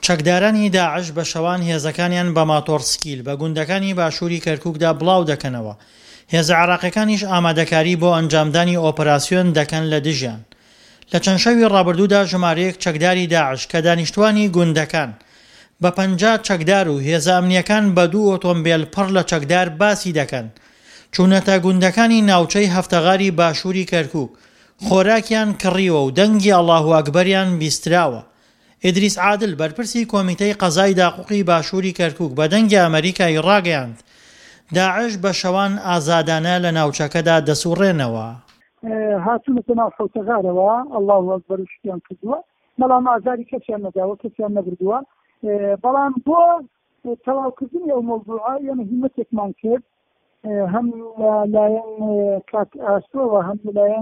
چەکدارانی داعش بە شەوان هێزەکانیان بە ماتۆڕسکیل بە گوندەکانی باشووری کەرکووکدا بڵاو دەکەنەوە. هێزە عێراقیەکانیش ئامادەکاری بۆ ئەنجامدانی ئۆپەراسیۆن دەکەن لە دژیان. لە چەند شەوی ڕابردوودا ژمارەیەک چەکداری داعش کە دانیشتوانی گوندەکان بە 50 چەکدار و هێزە ئەمنیەکان بە 2 ئۆتۆمبیل پڕ لە چەکدار باسی دەکەن چوونەتە گوندەکانی ناوچەی هەفتەغاری باشووری کەرکووک، خۆراکیان کڕیوە و دەنگی ئەڵڵاهو ئەکبەریان بیستراوە. ئیدریس عادل بەرپرسی کۆمیتەی قەزای داقوقی باشووری کەرکووک بە دەنگی ئەمریکای ڕاگەیاند داعش بە شەوان ئازادانە لە ناوچەکەدا دەسوڕێنەوە. هاتوونەتە ناو حوتەغارەوە ئەڵڵاهو ئەکبەر شتیان کردووە، بەڵام ئازاری کەسیان نەداوە، کەسیان نەبردووە. بەڵام بۆ تەواوکردنی ئەو مەوضوعە ئێمە هیمەتێکمان کرد، هەم لایەن کات ئاسۆوە هەم لایەن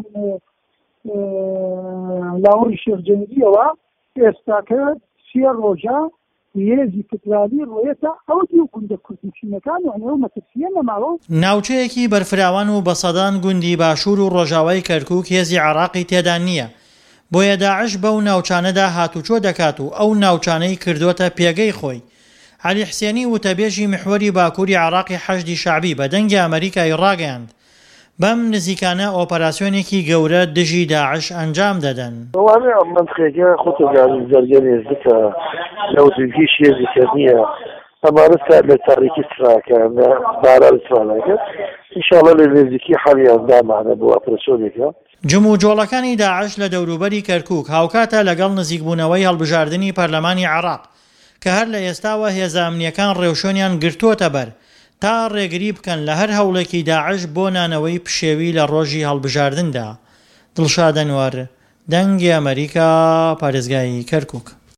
لاوەڕی شێخجەنگیەوە ئێستاکە 3 ڕۆژە هێزی فدرالی ڕۆیەتە ئەو دیو گوندە کوردنشینەکان و ئەنێ مەترسیە نەماوە. ناوچەیەکی بەرفراوان و بەسەدان گوندی باشوور و ڕۆژاوای کەرکووک هێزی عێراقی تێدا نییە، بۆیە داعش بەو ناوچانەدا هاتوچۆ دەکات و ئەو ناوچانەی کردوتە پێگەی خۆی. عەلی حسێنی وتەبێژی محوەری باکووری عێراقی حەشدی شەعبی بە دەنگی ئەمریکای ڕاگەیاند بەم نزیکانە ئۆپەراسیۆنێکی گەورە دژی داعش ئەنجام دەدەن. ئەوانە ئەم منطقەیە خۆتۆگانی زەرگەر هێزەکە لەو دنگی شێزی کردنیە ئەمانە لە تاریکی سراکەن باران سوالەکە ئینشاڵڵا لە نزیکی حەڵی ئەندامانە بۆ ئۆپەراسیۆنێکە. جم و جۆڵەکانی داعش لە دەوروبەری کەرکووک هاوکاتە لەگەڵ نزیکبوونەوەی هەڵبژاردننی پەرلەمانی عێراق کە هەر لە ئێستاوە هێزە ئەمنیەکان ڕێوشۆنیان گرتووەتە بەر تا ڕێگری بکەن لە هەر هەوڵێکی داعش بۆ نانەوەی پشێوی لە ڕۆژی هەڵبژاردندا. دڵشاد ئەنوەر، دەنگی ئەمریکا، پارێزگای کەرکووک.